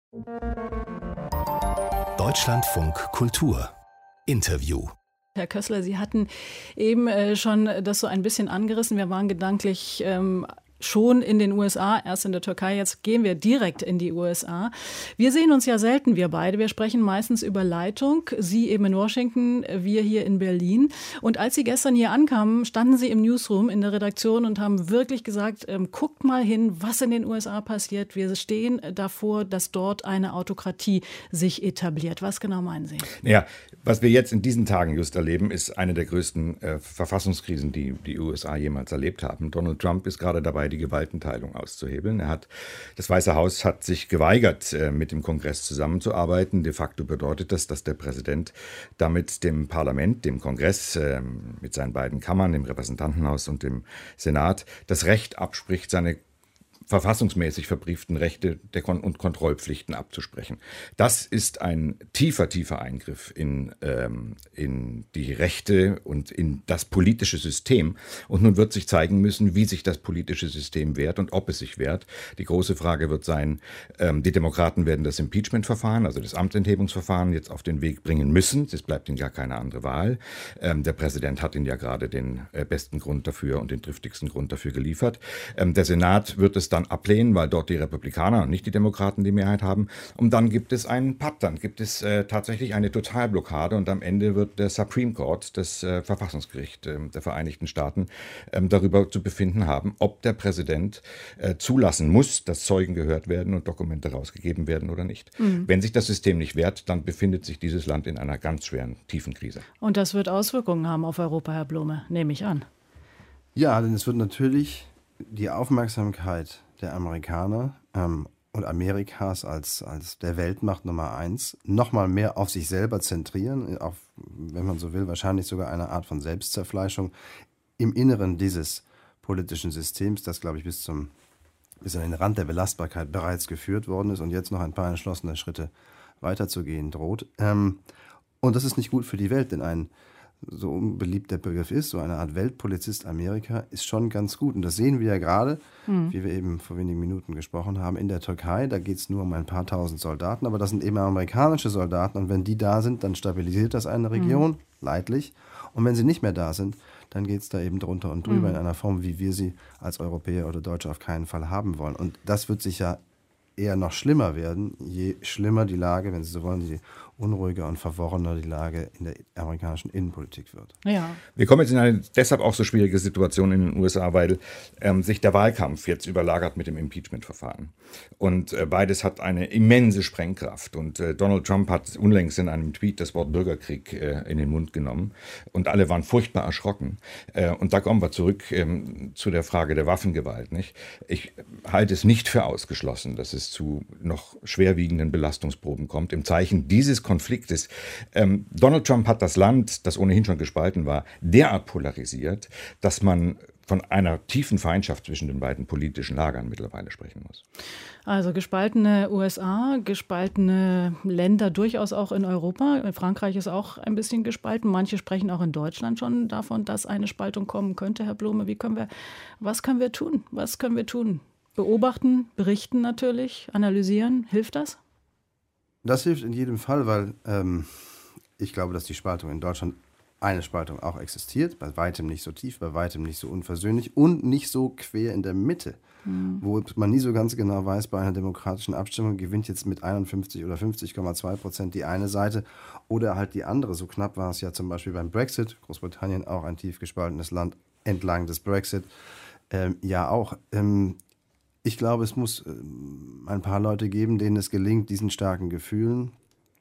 Deutschlandfunk Kultur Interview. Herr Kössler, Sie hatten eben schon das so ein bisschen angerissen. Wir waren gedanklich schon in den USA, erst in der Türkei, jetzt gehen wir direkt in die USA. Wir sehen uns ja selten, wir beide. Wir sprechen meistens über Leitung. Sie eben in Washington, wir hier in Berlin. Und als Sie gestern hier ankamen, standen Sie im Newsroom in der Redaktion und haben wirklich gesagt, guckt mal hin, was in den USA passiert. Wir stehen davor, dass dort eine Autokratie sich etabliert. Was genau meinen Sie? Ja, was wir jetzt in diesen Tagen just erleben, ist eine der größten Verfassungskrisen, die die USA jemals erlebt haben. Donald Trump ist gerade dabei, die Gewaltenteilung auszuhebeln. Das Weiße Haus hat sich geweigert, mit dem Kongress zusammenzuarbeiten. De facto bedeutet das, dass der Präsident damit dem Parlament, dem Kongress, mit seinen beiden Kammern, dem Repräsentantenhaus und dem Senat, das Recht abspricht, seine verfassungsmäßig verbrieften Rechte und Kontrollpflichten abzusprechen. Das ist ein tiefer Eingriff in die Rechte und in das politische System. Und nun wird sich zeigen müssen, wie sich das politische System wehrt und ob es sich wehrt. Die große Frage wird sein, die Demokraten werden das Impeachment-Verfahren, also das Amtsenthebungsverfahren, jetzt auf den Weg bringen müssen. Es bleibt ihnen gar keine andere Wahl. Der Präsident hat ihnen ja gerade den besten Grund dafür und den triftigsten Grund dafür geliefert. Der Senat wird es dann ablehnen, weil dort die Republikaner und nicht die Demokraten die Mehrheit haben. Und dann gibt es einen Patt, dann gibt es tatsächlich eine Totalblockade und am Ende wird der Supreme Court, das Verfassungsgericht der Vereinigten Staaten, darüber zu befinden haben, ob der Präsident zulassen muss, dass Zeugen gehört werden und Dokumente rausgegeben werden oder nicht. Wenn sich das System nicht wehrt, dann befindet sich dieses Land in einer ganz schweren, tiefen Krise. Und das wird Auswirkungen haben auf Europa, Herr Blume, nehme ich an. Ja, denn es wird natürlich die Aufmerksamkeit der Amerikaner und Amerikas als der Weltmacht Nummer 1 noch mal mehr auf sich selber zentrieren, auf, wenn man so will, wahrscheinlich sogar eine Art von Selbstzerfleischung im Inneren dieses politischen Systems, das, glaube ich, bis an den Rand der Belastbarkeit bereits geführt worden ist und jetzt noch ein paar entschlossene Schritte weiterzugehen droht. Und das ist nicht gut für die Welt, denn ein so unbeliebt der Begriff ist, so eine Art Weltpolizist Amerika, ist schon ganz gut. Und das sehen wir ja gerade, wie wir eben vor wenigen Minuten gesprochen haben, in der Türkei. Da geht es nur um ein paar tausend Soldaten, aber das sind eben amerikanische Soldaten. Und wenn die da sind, dann stabilisiert das eine Region, leidlich. Und wenn sie nicht mehr da sind, dann geht es da eben drunter und drüber in einer Form, wie wir sie als Europäer oder Deutsche auf keinen Fall haben wollen. Und das wird sicher eher noch schlimmer werden, je schlimmer die Lage, wenn Sie so wollen, je unruhiger und verworrener die Lage in der amerikanischen Innenpolitik wird. Ja. Wir kommen jetzt in eine deshalb auch so schwierige Situation in den USA, weil sich der Wahlkampf jetzt überlagert mit dem Impeachment-Verfahren. Und beides hat eine immense Sprengkraft. Und Donald Trump hat unlängst in einem Tweet das Wort Bürgerkrieg in den Mund genommen. Und alle waren furchtbar erschrocken. Und da kommen wir zurück zu der Frage der Waffengewalt. Nicht? Ich halte es nicht für ausgeschlossen, dass es zu noch schwerwiegenden Belastungsproben kommt im Zeichen dieses Konfliktes. Donald Trump hat das Land, das ohnehin schon gespalten war, derart polarisiert, dass man von einer tiefen Feindschaft zwischen den beiden politischen Lagern mittlerweile sprechen muss. Also gespaltene USA, gespaltene Länder durchaus auch in Europa. Frankreich ist auch ein bisschen gespalten. Manche sprechen auch in Deutschland schon davon, dass eine Spaltung kommen könnte. Herr Blume, was können wir tun? Was können wir tun? Beobachten, berichten natürlich, analysieren. Hilft das? Das hilft in jedem Fall, weil ich glaube, dass die Spaltung in Deutschland, eine Spaltung auch existiert, bei weitem nicht so tief, bei weitem nicht so unversöhnlich und nicht so quer in der Mitte, wo man nie so ganz genau weiß, bei einer demokratischen Abstimmung gewinnt jetzt mit 51 oder 50,2% die eine Seite oder halt die andere. So knapp war es ja zum Beispiel beim Brexit, Großbritannien auch ein tief gespaltenes Land entlang des Brexit, ja auch. Ich glaube, es muss ein paar Leute geben, denen es gelingt, diesen starken Gefühlen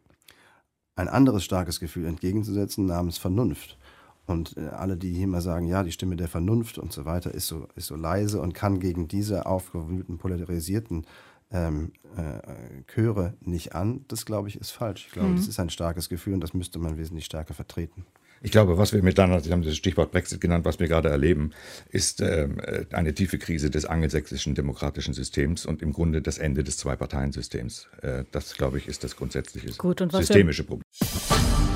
ein anderes starkes Gefühl entgegenzusetzen, namens Vernunft. Und alle, die hier immer sagen, ja, die Stimme der Vernunft und so weiter ist so leise und kann gegen diese aufgewühlten, polarisierten Chöre nicht an, das, glaube ich, ist falsch. Ich glaube, das ist ein starkes Gefühl und das müsste man wesentlich stärker vertreten. Ich glaube, was wir miteinander, Sie haben das Stichwort Brexit genannt, was wir gerade erleben, ist eine tiefe Krise des angelsächsischen demokratischen Systems und im Grunde das Ende des Zwei-Parteien-Systems. Das, glaube ich, ist das grundsätzliche systemische Problem.